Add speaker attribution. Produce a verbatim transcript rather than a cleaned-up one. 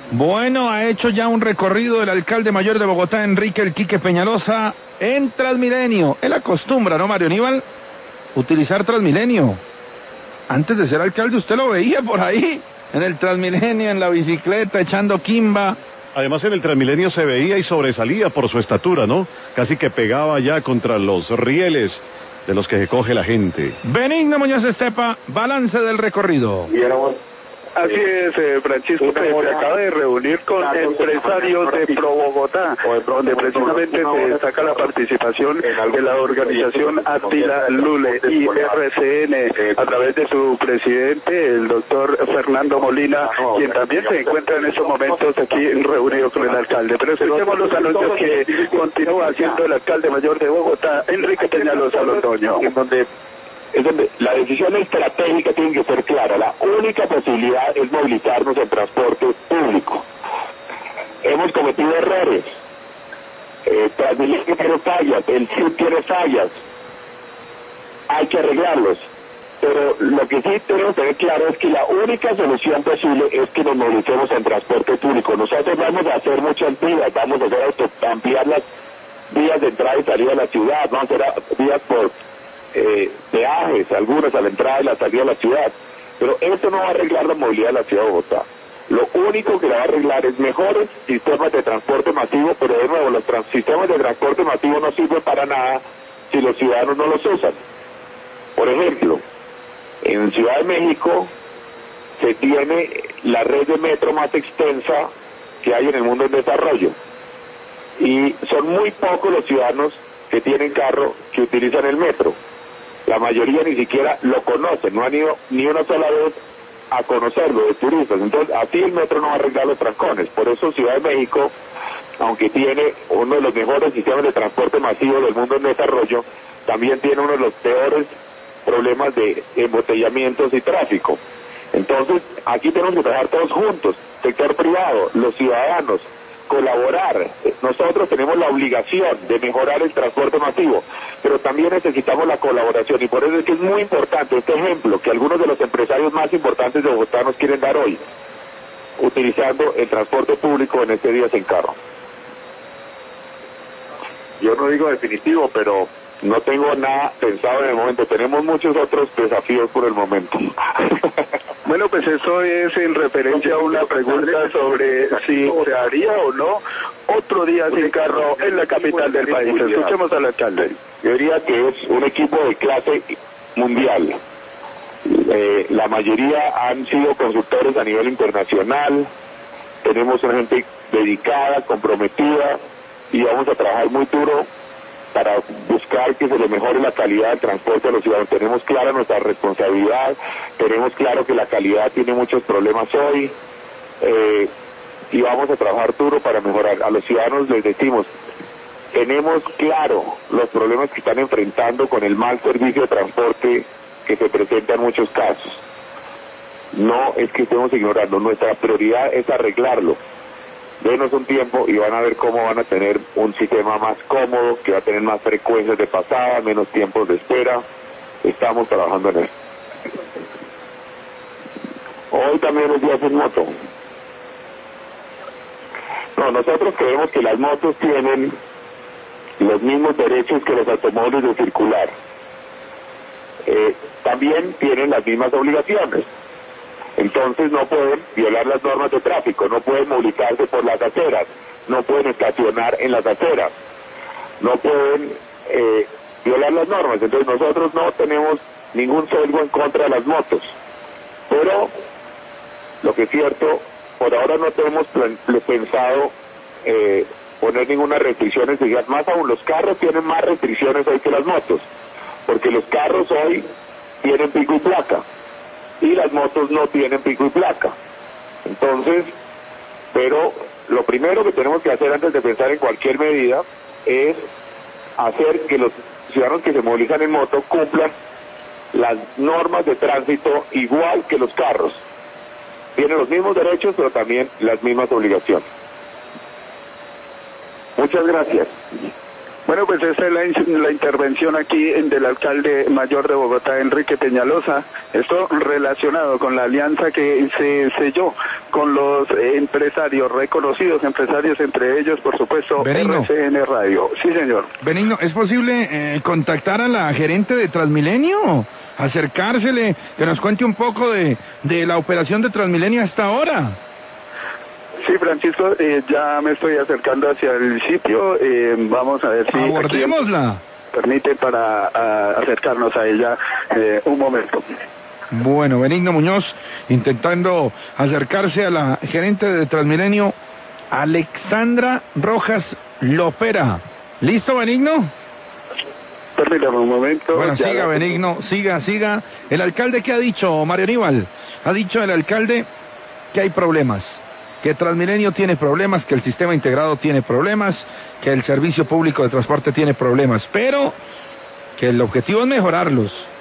Speaker 1: Bueno, ha hecho ya un recorrido el alcalde mayor de Bogotá, Enrique El Quique Peñalosa, en Transmilenio. Él acostumbra, ¿no, Mario Aníbal? Utilizar Transmilenio. Antes de ser alcalde usted lo veía por ahí, en el Transmilenio, en la bicicleta, echando quimba.
Speaker 2: Además en el Transmilenio se veía y sobresalía por su estatura, ¿no? Casi que pegaba ya contra los rieles de los que se coge la gente.
Speaker 1: Benigno Muñoz Estepa, balance del recorrido.
Speaker 3: Así es, eh, Francisco, que se acaba de reunir con empresarios de Pro Bogotá, donde precisamente se destaca la participación de la organización Attila Lule y R C N a través de su presidente, el doctor Fernando Molina, quien también se encuentra en estos momentos aquí reunido con el alcalde. Pero escuchemos los anuncios que continúa haciendo el alcalde mayor de Bogotá, Enrique Peñalosa Londoño.
Speaker 4: En donde es donde la decisión estratégica tiene que ser clara. La única posibilidad es movilizarnos en transporte público. Hemos cometido errores. Eh, Transmilenio tiene fallas, el C I D tiene fallas. Hay que arreglarlos. Pero lo que sí tenemos que tener claro es que la única solución posible es que nos movilicemos en transporte público. Nosotros vamos a hacer muchas vías, vamos a hacer auto, ampliar las vías de entrada y salida de la ciudad, vamos a hacer vías por Eh, peajes, algunas a la entrada y la salida de la ciudad, pero esto no va a arreglar la movilidad de la ciudad de Bogotá. Lo único que la va a arreglar es mejores sistemas de transporte masivo, pero de nuevo, los sistemas de transporte masivo no sirven para nada si los ciudadanos no los usan. Por ejemplo, en Ciudad de México se tiene la red de metro más extensa que hay en el mundo en desarrollo, y son muy pocos los ciudadanos que tienen carro que utilizan el metro. La mayoría ni siquiera lo conocen, no han ido ni una sola vez a conocerlo de turistas. Entonces, así el metro no va a arreglar los trancones. Por eso Ciudad de México, aunque tiene uno de los mejores sistemas de transporte masivo del mundo en desarrollo, también tiene uno de los peores problemas de embotellamientos y tráfico. Entonces, aquí tenemos que trabajar todos juntos, sector privado, los ciudadanos, colaborar. Nosotros tenemos la obligación de mejorar el transporte masivo, pero también necesitamos la colaboración, y por eso es que es muy importante este ejemplo que algunos de los empresarios más importantes de Bogotá nos quieren dar hoy, utilizando el transporte público en este día sin carro. Yo no digo definitivo, pero no tengo nada pensado en el momento. Tenemos muchos otros desafíos por el momento.
Speaker 3: Bueno, pues eso es en referencia a una pregunta sobre si se haría o no otro día sin carro en la capital del país. Escuchemos al alcalde.
Speaker 4: Yo diría que es un equipo de clase mundial. Eh, la mayoría han sido consultores a nivel internacional. Tenemos una gente dedicada, comprometida, y vamos a trabajar muy duro para buscar que se le mejore la calidad del transporte a los ciudadanos. Tenemos clara nuestra responsabilidad, tenemos claro que la calidad tiene muchos problemas hoy, eh, y vamos a trabajar duro para mejorar. A los ciudadanos les decimos, tenemos claro los problemas que están enfrentando con el mal servicio de transporte que se presenta en muchos casos. No es que estemos ignorando, nuestra prioridad es arreglarlo. Denos un tiempo y van a ver cómo van a tener un sistema más cómodo, que va a tener más frecuencias de pasada, menos tiempos de espera. Estamos trabajando en eso. Hoy también es día sin moto. No, nosotros creemos que las motos tienen los mismos derechos que los automóviles de circular. Eh, también tienen las mismas obligaciones. Entonces no pueden violar las normas de tráfico, no pueden movilizarse por las aceras, no pueden estacionar en las aceras, no pueden eh, violar las normas. Entonces nosotros no tenemos ningún sesgo en contra de las motos, pero lo que es cierto, por ahora no tenemos plan, pensado eh, poner ninguna restricción en seguridad. Más aún, los carros tienen más restricciones hoy que las motos, porque los carros hoy tienen pico y placa, y las motos no tienen pico y placa. Entonces, pero lo primero que tenemos que hacer antes de pensar en cualquier medida es hacer que los ciudadanos que se movilizan en moto cumplan las normas de tránsito igual que los carros. Tienen los mismos derechos, pero también las mismas obligaciones. Muchas gracias.
Speaker 3: Bueno, pues esta es la, la intervención aquí del alcalde mayor de Bogotá, Enrique Peñalosa. Esto relacionado con la alianza que se selló con los empresarios, reconocidos empresarios, entre ellos, por supuesto,
Speaker 1: Benigno.
Speaker 3: R C N Radio. Sí, señor.
Speaker 1: Benigno, ¿es posible eh, contactar a la gerente de Transmilenio? Acercársele, que nos cuente un poco de, de la operación de Transmilenio hasta ahora.
Speaker 3: Sí, Francisco, eh, ya me estoy acercando hacia el sitio. Eh, vamos a ver si
Speaker 1: abordémosla.
Speaker 3: Permite para a, acercarnos a ella eh, un momento.
Speaker 1: Bueno, Benigno Muñoz intentando acercarse a la gerente de Transmilenio, Alexandra Rojas Lopera. ¿Listo, Benigno?
Speaker 3: Permítame un momento.
Speaker 1: Bueno,
Speaker 3: ya
Speaker 1: siga,
Speaker 3: la...
Speaker 1: Benigno, siga, siga. ¿El alcalde qué ha dicho, Mario Aníbal? Ha dicho el alcalde que hay problemas, que Transmilenio tiene problemas, que el sistema integrado tiene problemas, que el servicio público de transporte tiene problemas, pero que el objetivo es mejorarlos.